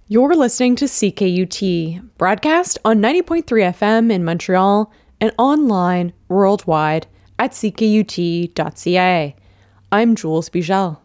You're listening to CKUT, broadcast on 90.3 FM in Montreal and online worldwide at ckut.ca. I'm Jules Bigel.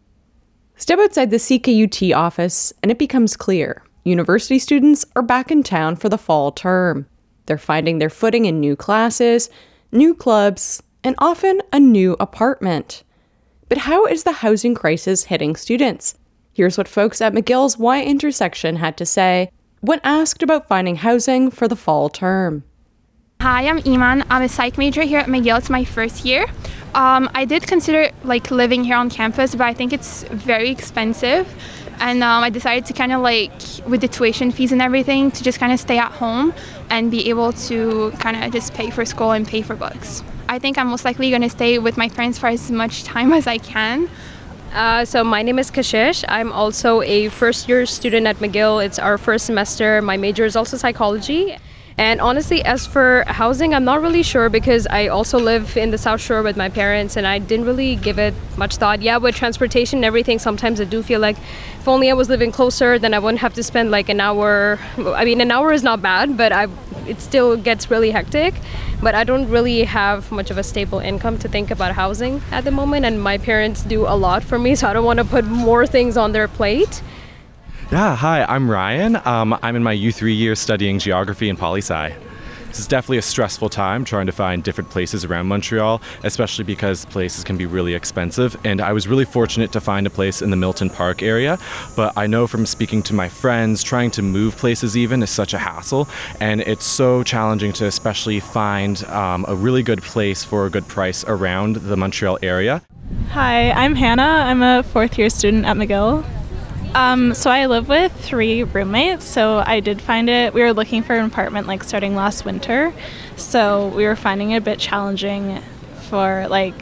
Step outside the CKUT office and it becomes clear university students are back in town for the fall term. They're finding their footing in new classes, new clubs, and often a new apartment. But how is the housing crisis hitting students? Here's what folks at McGill's Y intersection had to say when asked about finding housing for the fall term. Hi, I'm Iman. I'm a psych major here at McGill. It's my first year. I did consider living here on campus, but I think it's very expensive. And I decided to with the tuition fees and everything, to just stay at home and be able to just pay for school and pay for books. I think I'm most likely going to stay with my friends for as much time as I can. So my name is Kashish. I'm also a first-year student at McGill. It's our first semester. My major is also psychology. And honestly, as for housing, I'm not really sure because I also live in the South Shore with my parents and I didn't really give it much thought. Yeah, with transportation and everything, sometimes I do feel like if only I was living closer, then I wouldn't have to spend an hour. I mean, an hour is not bad, but it still gets really hectic. But I don't really have much of a stable income to think about housing at the moment, and my parents do a lot for me, so I don't want to put more things on their plate. Yeah, hi, I'm Ryan. I'm in my U3 year studying geography and poli-sci. This is definitely a stressful time trying to find different places around Montreal, especially because places can be really expensive. And I was really fortunate to find a place in the Milton Park area, but I know from speaking to my friends, trying to move places even is such a hassle, and it's so challenging to especially find a really good place for a good price around the Montreal area. Hi, I'm Hannah. I'm a fourth year student at McGill. So I live with 3 roommates, so I did find it. We were looking for an apartment starting last winter, so we were finding it a bit challenging for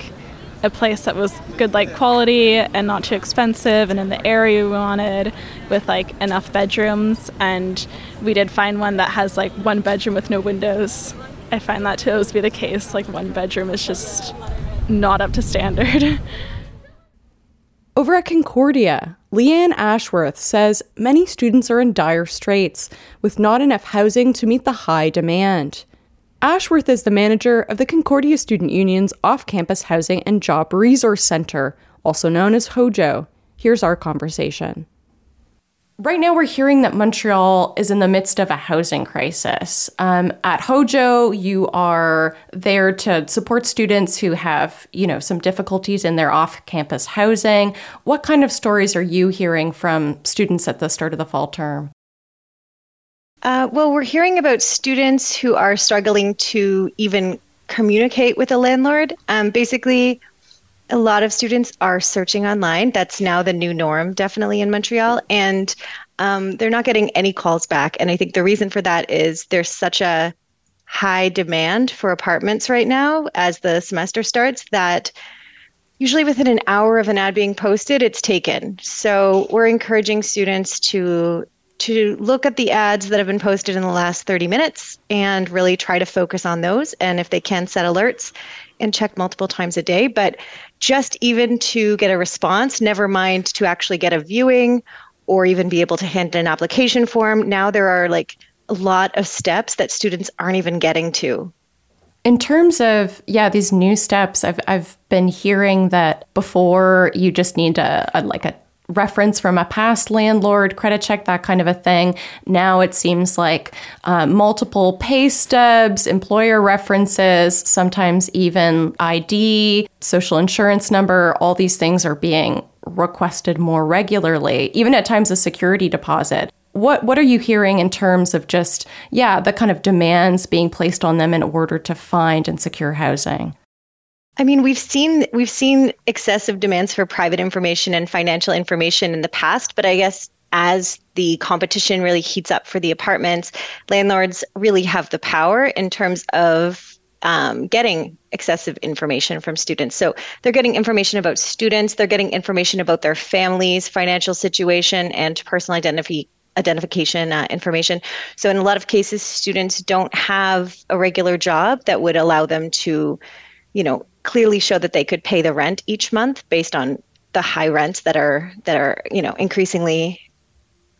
a place that was good quality and not too expensive and in the area we wanted with enough bedrooms, and we did find one that has 1 bedroom with no windows. I find that to always be the case. 1 bedroom is just not up to standard. Over at Concordia, Leanne Ashworth says many students are in dire straits with not enough housing to meet the high demand. Ashworth is the manager of the Concordia Student Union's Off-Campus Housing and Job Resource Center, also known as HOJO. Here's our conversation. Right now, we're hearing that Montreal is in the midst of a housing crisis. At HOJO, you are there to support students who have, some difficulties in their off-campus housing. What kind of stories are you hearing from students at the start of the fall term? Well, we're hearing about students who are struggling to even communicate with a landlord. Basically, a lot of students are searching online. That's now the new norm, definitely in Montreal. And they're not getting any calls back. And I think the reason for that is there's such a high demand for apartments right now as the semester starts that usually within an hour of an ad being posted, it's taken. So we're encouraging students to look at the ads that have been posted in the last 30 minutes and really try to focus on those. And if they can, set alerts and check multiple times a day. But just even to get a response, never mind to actually get a viewing or even be able to hand an application form. Now there are a lot of steps that students aren't even getting to. In terms of, these new steps, I've been hearing that before you just need a reference from a past landlord, credit check, that kind of a thing. Now it seems like multiple pay stubs, employer references, sometimes even ID, social insurance number, all these things are being requested more regularly, even at times a security deposit. What are you hearing in terms of just, the kind of demands being placed on them in order to find and secure housing? I mean, we've seen excessive demands for private information and financial information in the past, but I guess as the competition really heats up for the apartments, landlords really have the power in terms of getting excessive information from students. So they're getting information about students, they're getting information about their families, financial situation, and personal identification information. So in a lot of cases, students don't have a regular job that would allow them to, clearly show that they could pay the rent each month based on the high rents that are increasingly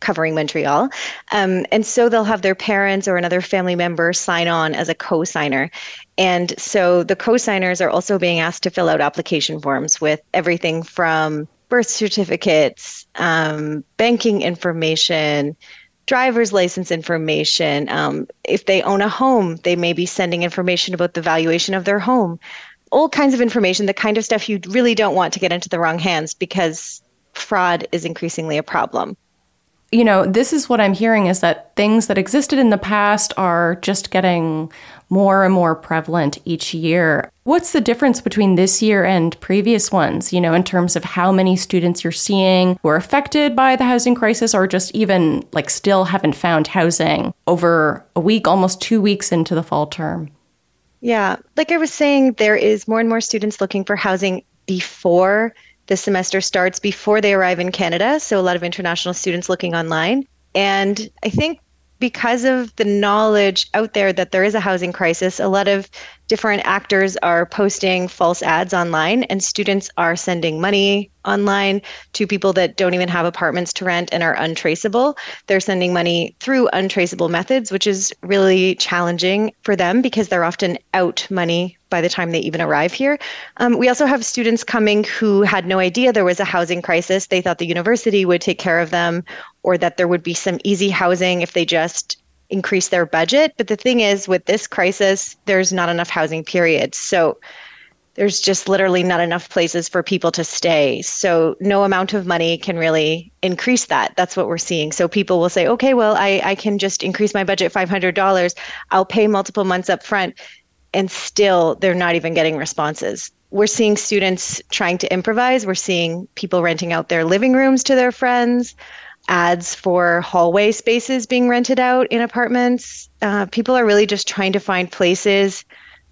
covering Montreal. And so they'll have their parents or another family member sign on as a co-signer. And so the co-signers are also being asked to fill out application forms with everything from birth certificates, banking information, driver's license information. If they own a home, they may be sending information about the valuation of their home. All kinds of information, the kind of stuff you really don't want to get into the wrong hands because fraud is increasingly a problem. You know, this is what I'm hearing is that things that existed in the past are just getting more and more prevalent each year. What's the difference between this year and previous ones, you know, in terms of how many students you're seeing who are affected by the housing crisis or just even like still haven't found housing over a week, almost 2 weeks into the fall term? Yeah, like I was saying, there is more and more students looking for housing before the semester starts, before they arrive in Canada. So a lot of international students looking online. And I think because of the knowledge out there that there is a housing crisis, a lot of different actors are posting false ads online, and students are sending money online to people that don't even have apartments to rent and are untraceable. They're sending money through untraceable methods, which is really challenging for them because they're often out money by the time they even arrive here. We also have students coming who had no idea there was a housing crisis. They thought the university would take care of them or that there would be some easy housing if they just increase their budget. But the thing is, with this crisis, there's not enough housing, period. So there's just literally not enough places for people to stay. So no amount of money can really increase that. That's what we're seeing. So people will say, okay, well, I can just increase my budget $500. I'll pay multiple months up front. And still, they're not even getting responses. We're seeing students trying to improvise. We're seeing people renting out their living rooms to their friends, ads for hallway spaces being rented out in apartments. People are really just trying to find places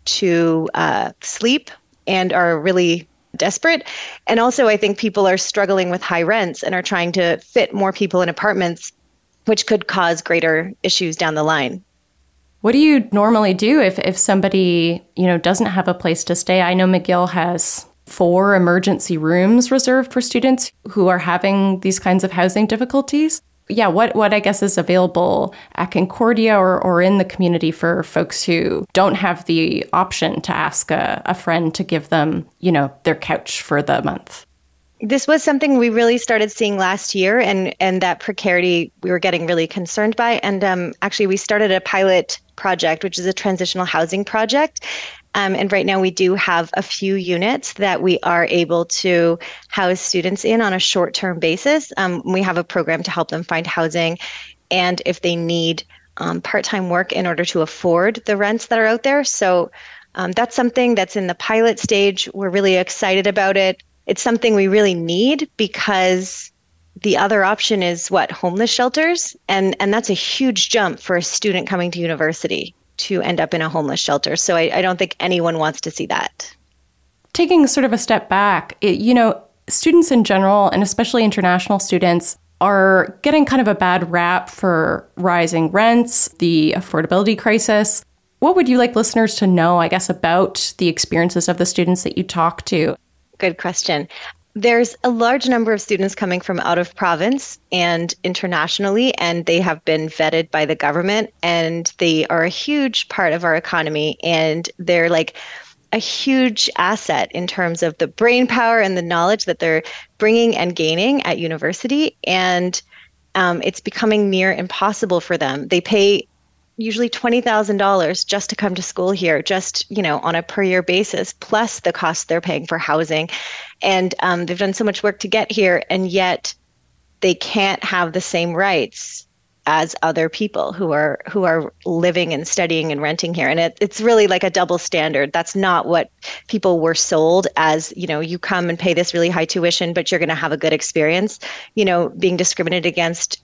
to sleep and are really desperate. And also, I think people are struggling with high rents and are trying to fit more people in apartments, which could cause greater issues down the line. What do you normally do if somebody, you know, doesn't have a place to stay? I know McGill has 4 emergency rooms reserved for students who are having these kinds of housing difficulties. Yeah, what I guess is available at Concordia or in the community for folks who don't have the option to ask a friend to give them, you know, their couch for the month? This was something we really started seeing last year, and that precarity we were getting really concerned by. And actually, we started a pilot project, which is a transitional housing project. And right now we do have a few units that we are able to house students in on a short-term basis. We have a program to help them find housing, and if they need part-time work in order to afford the rents that are out there. So that's something that's in the pilot stage. We're really excited about it. It's something we really need because the other option is homeless shelters. And that's a huge jump for a student coming to university to end up in a homeless shelter. So I don't think anyone wants to see that. Taking sort of a step back, you know, students in general, and especially international students, are getting kind of a bad rap for rising rents, the affordability crisis. What would you like listeners to know, I guess, about the experiences of the students that you talk to? Good question. There's a large number of students coming from out of province and internationally, and they have been vetted by the government, and they are a huge part of our economy, and they're like a huge asset in terms of the brain power and the knowledge that they're bringing and gaining at university, and it's becoming near impossible for them. They pay usually $20,000 just to come to school here, just, you know, on a per year basis, plus the costs they're paying for housing. And they've done so much work to get here, and yet they can't have the same rights as other people who are living and studying and renting here. And it's really like a double standard. That's not what people were sold as, you know, you come and pay this really high tuition, but you're going to have a good experience. You know, being discriminated against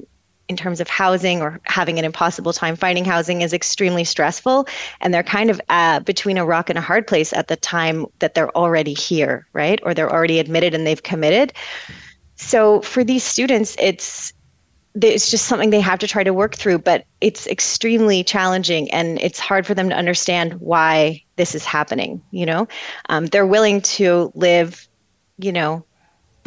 in terms of housing or having an impossible time finding housing is extremely stressful. And they're kind of between a rock and a hard place at the time that they're already here, right? Or they're already admitted and they've committed. So for these students, it's just something they have to try to work through, but it's extremely challenging, and it's hard for them to understand why this is happening. You know, they're willing to live, you know,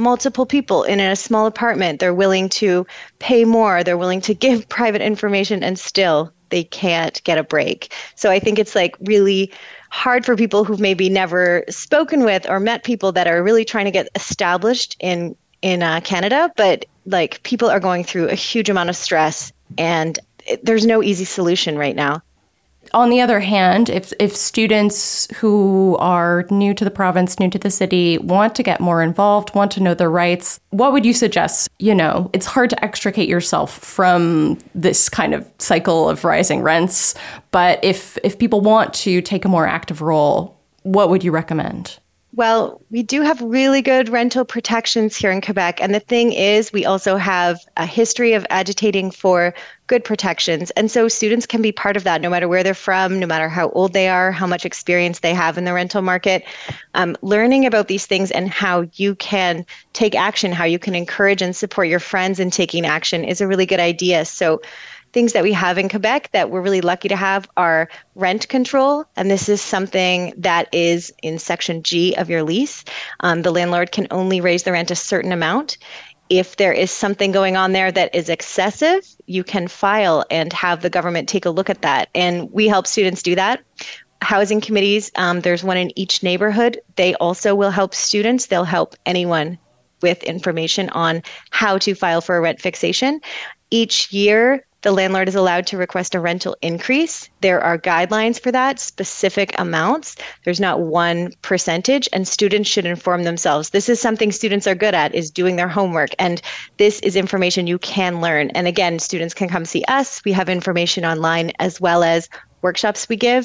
multiple people in a small apartment. They're willing to pay more. They're willing to give private information, and still they can't get a break. So I think it's like really hard for people who've maybe never spoken with or met people that are really trying to get established in Canada, but like people are going through a huge amount of stress, and there's no easy solution right now. On the other hand, if students who are new to the province, new to the city, want to get more involved, want to know their rights, what would you suggest? You know, it's hard to extricate yourself from this kind of cycle of rising rents, but if people want to take a more active role, what would you recommend? Well, we do have really good rental protections here in Quebec. And the thing is, we also have a history of agitating for good protections. And so students can be part of that no matter where they're from, no matter how old they are, how much experience they have in the rental market. Learning about these things and how you can take action, how you can encourage and support your friends in taking action is a really good idea. So things that we have in Quebec that we're really lucky to have are rent control. And this is something that is in Section G of your lease. The landlord can only raise the rent a certain amount. If there is something going on there that is excessive, you can file and have the government take a look at that. And we help students do that. Housing committees, there's one in each neighborhood. They also will help students. They'll help anyone with information on how to file for a rent fixation. Each year, the landlord is allowed to request a rental increase. There are guidelines for that, specific amounts. There's not one percentage, and students should inform themselves. This is something students are good at, is doing their homework, and this is information you can learn. And again, students can come see us. We have information online as well as workshops we give.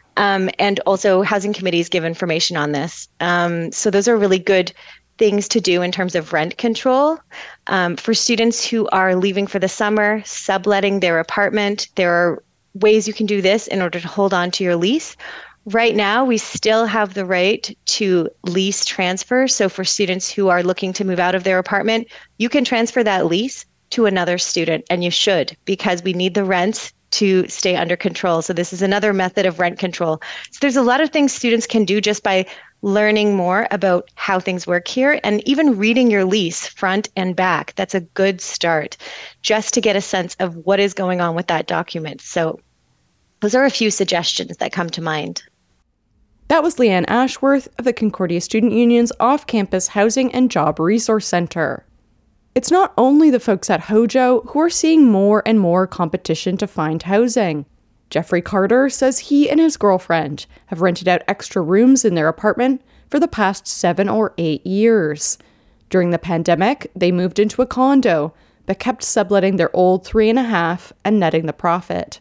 And also housing committees give information on this. So those are really good things to do in terms of rent control. For students who are leaving for the summer, subletting their apartment, there are ways you can do this in order to hold on to your lease. Right now, we still have the right to lease transfer. So for students who are looking to move out of their apartment, you can transfer that lease to another student, and you should, because we need the rents to stay under control. So this is another method of rent control. So there's a lot of things students can do just by learning more about how things work here, and even reading your lease front and back. That's a good start just to get a sense of what is going on with that document. So those are a few suggestions that come to mind. That was Leanne Ashworth of the Concordia Student Union's off-campus Housing and Job Resource Center. It's not only the folks at Hojo who are seeing more and more competition to find housing. Jeffrey Carter says he and his girlfriend have rented out extra rooms in their apartment for the past 7 or 8 years. During the pandemic, they moved into a condo, but kept subletting their old 3.5 and netting the profit.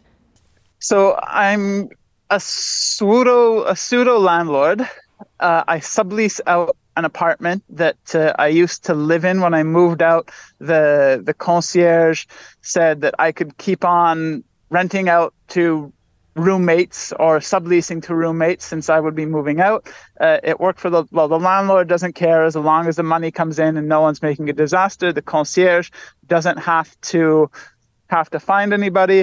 So I'm a pseudo landlord. I sublease out an apartment that I used to live in when I moved out. The concierge said that I could keep on renting out to roommates or subleasing to roommates since I would be moving out. It worked for the landlord doesn't care as long as the money comes in and no one's making a disaster. The concierge doesn't have to find anybody.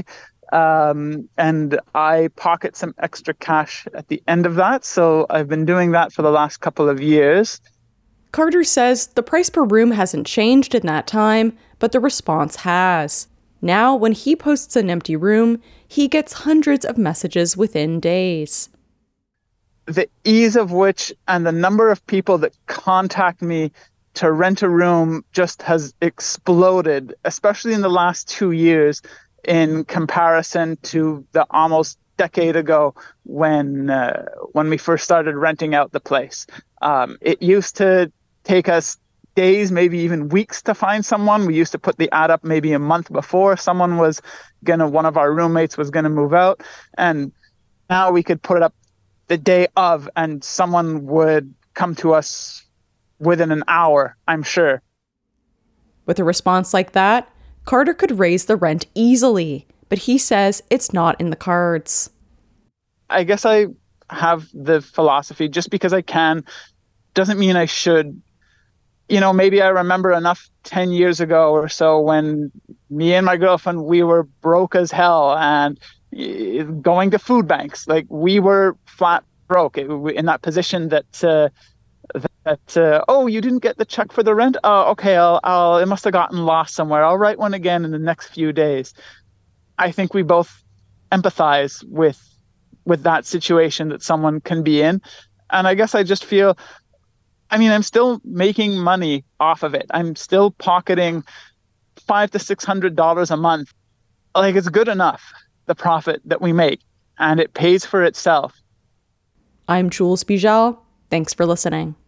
And I pocket some extra cash at the end of that. So I've been doing that for the last couple of years. Carter says the price per room hasn't changed in that time, but the response has. Now, when he posts an empty room, he gets hundreds of messages within days. The ease of which and the number of people that contact me to rent a room just has exploded, especially in the last 2 years in comparison to the almost decade ago when we first started renting out the place. It used to take us days, maybe even weeks to find someone. We used to put the ad up maybe a month before one of our roommates was gonna move out. And now we could put it up the day of and someone would come to us within an hour, I'm sure. With a response like that, Carter could raise the rent easily, but he says it's not in the cards. I guess I have the philosophy, just because I can doesn't mean I should. You know, maybe I remember enough 10 years ago or so when me and my girlfriend, we were broke as hell and going to food banks. Like, we were flat broke in that position that that, oh, you didn't get the check for the rent? Oh, okay, it must have gotten lost somewhere. I'll write one again in the next few days. I think we both empathize with that situation that someone can be in. And I guess I just feel, I'm still making money off of it. I'm still pocketing $500 to $600 a month. Like, it's good enough, the profit that we make, and it pays for itself. I'm Jules Bijal. Thanks for listening.